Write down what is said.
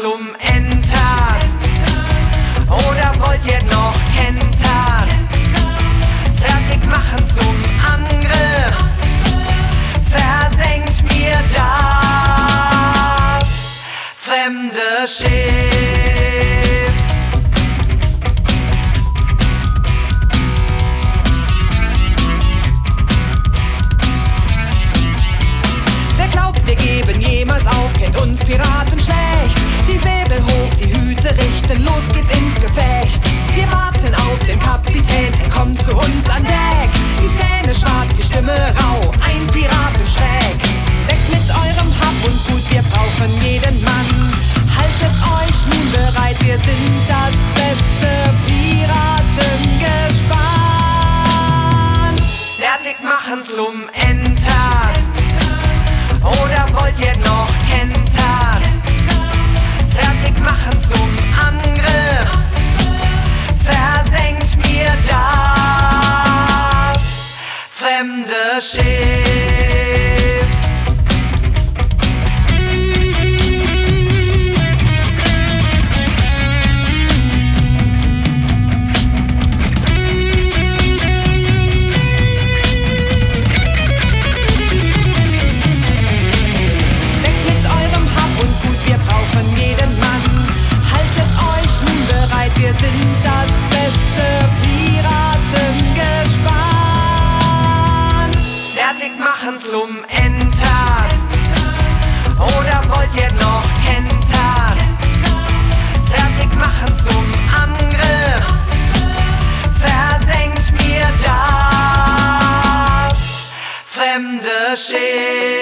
zum Enter? Oder wollt ihr noch kentern? Fertig machen zum Angriff, versenkt mir das fremde Schiff. Wer glaubt, wir geben jemals auf, kennt uns Piraten schlecht. Die Säbel hoch, die Hüte richten, los geht's ins Gefecht. Wir warten auf den Kapitän, er kommt zu uns an Deck. Die Zähne schwarz, die Stimme rau, ein Piratenschreck. Weg mit eurem Hab und Gut, wir brauchen jeden Mann. Haltet euch nun bereit, wir sind das beste Piratengespann. Fertig machen zum Enter. Oder wollt ihr noch kentern? Fertig machen zum Angriff, versenkt mir das fremde Schiff. Wir sind das beste Piratengespann. Fertig machen zum Enter. Oder wollt ihr noch kentern? Fertig machen zum Angriff, versenkt mir das fremde Schiff.